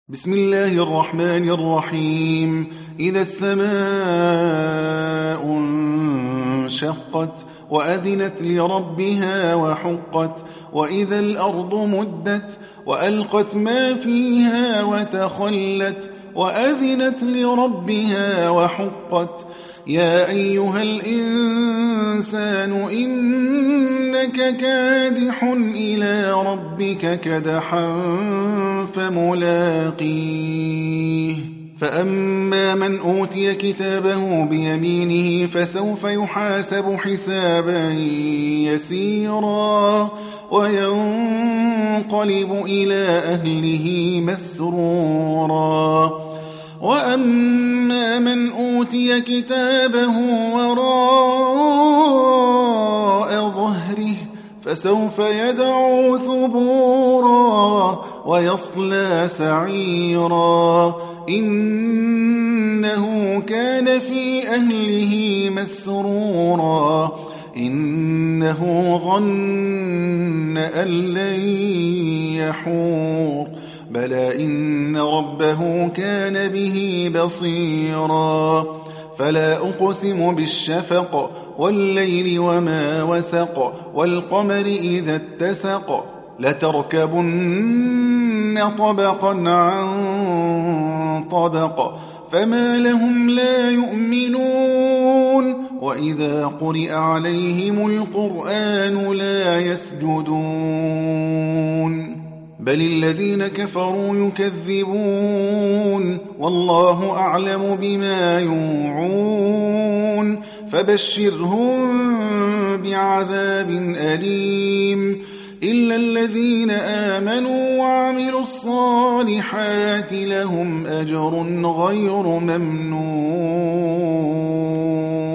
بسم الله الرحمن الرحيم. إذا السماء انشقت وأذنت لربها وحقت وإذا الأرض مدت وألقت ما فيها وتخلت وأذنت لربها وحقت يا أيها الإنسان إنك كادح إلى ربك كدحا فملاقيه فأما من أوتي كتابه بيمينه فسوف يحاسب حسابا يسيرا وينقلب إلى أهله مسرورا وأما من أوتي كتابه وراء ظهره فسوف يدعو ثبورا ويصلى سعيرا إنه كان في أهله مسرورا إنه ظن أن لن يحور بلى إن ربه كان به بصيرا فلا أقسم بالشفق والليل وما وسق والقمر إذا اتسق لتركبن طبقا عن طبق فما لهم لا يؤمنون وإذا قرئ عليهم القرآن لا يسجدون بل الذين كفروا يكذبون والله أعلم بما يوعون فبشرهم بعذاب أليم إلا الذين آمنوا وعملوا الصالحات لهم أجر غير ممنون.